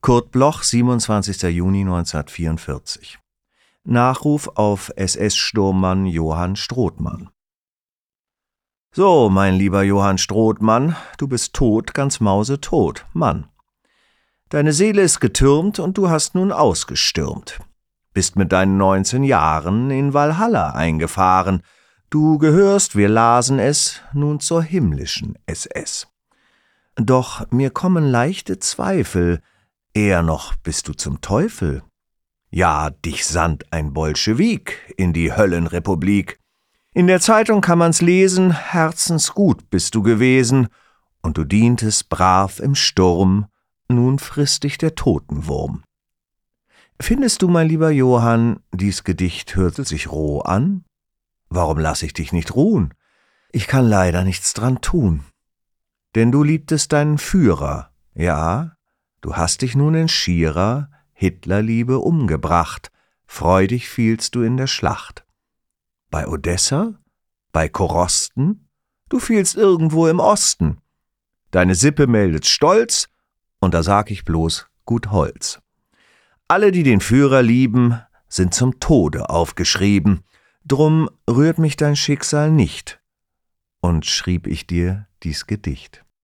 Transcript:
Kurt Bloch, 27. Juni 1944. Nachruf auf SS-Sturmmann Johann Strothmann. So, mein lieber Johann Strothmann, du bist tot, ganz mausetot, Mann. Deine Seele ist getürmt und du hast nun ausgestürmt. Bist mit deinen 19 Jahren in Walhalla eingefahren. Du gehörst, wir lasen es, nun zur himmlischen SS. Doch mir kommen leichte Zweifel, eher noch bist du zum Teufel. Ja, dich sandt ein Bolschewik in die Höllenrepublik. In der Zeitung kann man's lesen, herzensgut bist du gewesen, und du dientest brav im Sturm, nun frisst dich der Totenwurm. Findest du, mein lieber Johann, dies Gedicht hört sich roh an? Warum lass ich dich nicht ruhen? Ich kann leider nichts dran tun. Denn du liebtest deinen Führer, ja, du hast dich nun in schierer Hitlerliebe umgebracht, freudig fielst du in der Schlacht. Bei Odessa? Bei Korosten? Du fielst irgendwo im Osten. Deine Sippe meldet Stolz, und da sag ich bloß gut Holz. Alle, die den Führer lieben, sind zum Tode aufgeschrieben, drum rührt mich dein Schicksal nicht, und schrieb ich dir dies Gedicht.